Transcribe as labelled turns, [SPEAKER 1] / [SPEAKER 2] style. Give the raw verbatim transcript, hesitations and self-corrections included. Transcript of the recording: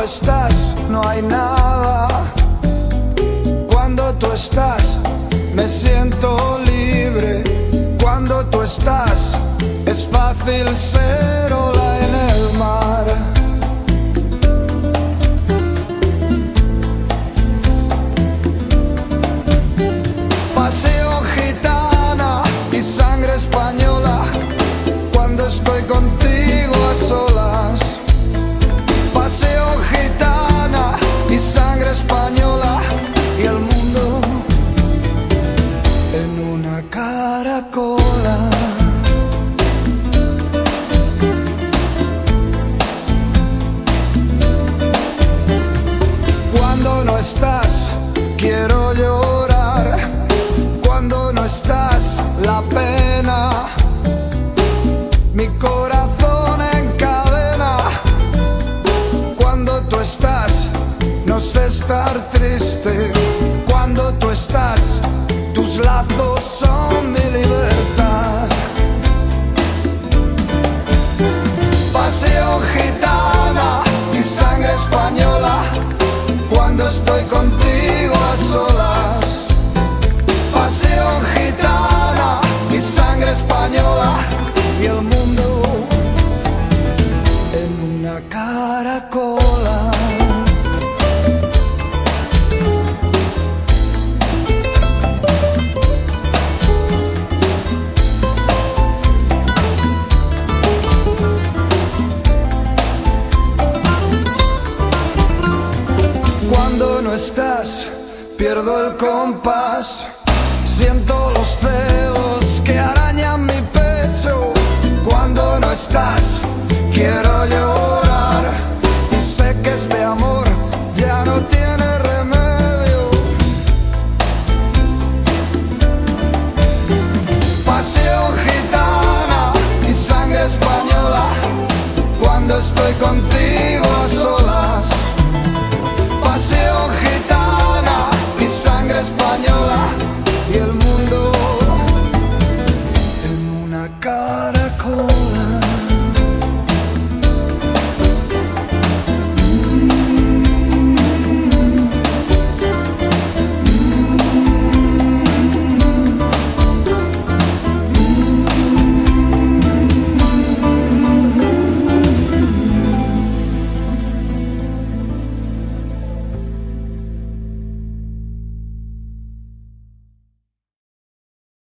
[SPEAKER 1] estás no hay nada. Cuando tú estás me siento libre. Cuando tú estás es fácil ser ola en el mar. Paseo gitana y sangre española cuando estoy contigo a solas. Paseo gitana y sangre española y el mundo en una caracola. Cuando no estás quiero llorar. Cuando no estás la pena mi corazón encadena. Cuando tú estás no sé estar triste. Cuando tú estás tus lazos son mi libertad. Paseo gitana y sangre española cuando estoy contigo a solas. Paseo gitana y sangre española y el mundo en una caracola. Cuando no estás pierdo el compás. Siento los celos que arañan mi pecho. Cuando no estás quiero llorar y sé que este amor ya no tiene remedio. Paseo gitana y sangre española cuando estoy contigo a solas.